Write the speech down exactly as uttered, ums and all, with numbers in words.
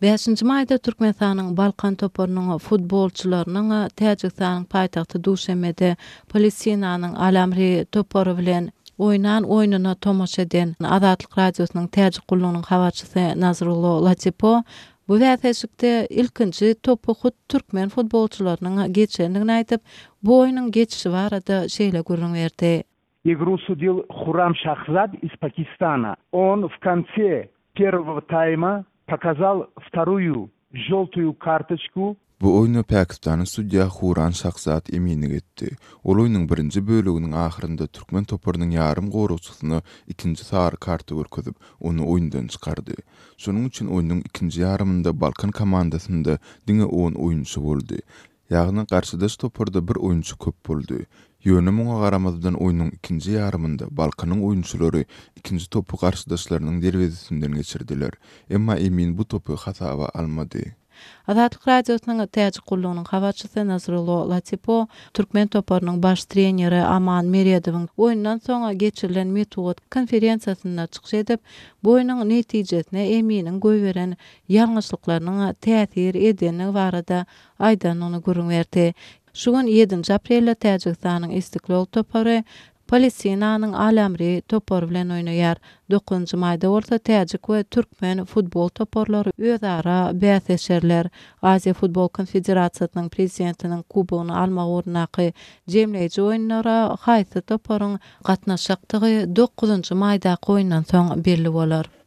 beşinji maýda Türkmenistanyň Balkan toporunyň futbolçylarynyň Täjikistanyň paýtagty Duşanbede Palestinanyň Alamri toporu bilen oynan oýnyna tomaşa eden Azatlyk radiosynyň Täjik gullugynyň habarçysy Nazrullo Latipo bu wätäçikde ilkinji topu hut türkmen futbolçylarynyň geçendigini aýtyp, bu oýnyň geçişi barada şeýle görüň berdi. Игру судил Хурам Шахзад из Пакистана. Он в конце первого тайма показал вторую желтую карточку. Bu oýna Pakistanyň судья Хуран Шахзад eminlik etdi. Ol oýnyň birinji bölüginiň ahyrynda türkmen toporunyň ýarym gorugçysyny ikinji sary karty görkezip, onu oýundan çykardy. Şonuň üçin oýnyň ikinji ýarymynda Balkan komandasynda diňe on oýunçy boldy. Ýagny garşydaş toporda bir oýunçy köp boldy. Ýönemeňe garamazdan oýnyň ikinji ýarymynda Balkanyň oýunçylary ikinji topu garşydaşlarynyň derwezisinden geçirdiler. Emma emin bu topu hasaba almady. Azatlyk radiosynyň Täjik gullugynyň habarçysy Nazrullo Latipo, türkmen toporunyň baş treneri Aman Meriedowyň oýundan soňa geçirilen metod konferensiýasyna çykyş edip, bu oýunyň netijesine eminiň göýberen ýalňyşlyklarynyň täsir edeni barada aýdanyny görüň berdi. Şu gün ýedinji aprelde Täjikistanyň Istiklal toporu Palestinanyň Alamri toporu bilen oýnaýar. dokuzunji maýda bolsa Täjik we türkmen futbol toporlary özara bäsleşerler. Aziýa Futbol Konfederasiýasynyň prezidentiniň kubogyny almak urnaky jemleýiji oýunlara haýsy toporuň gatnaşykdygy dokuzunji maýda oýundan soň belli bolar.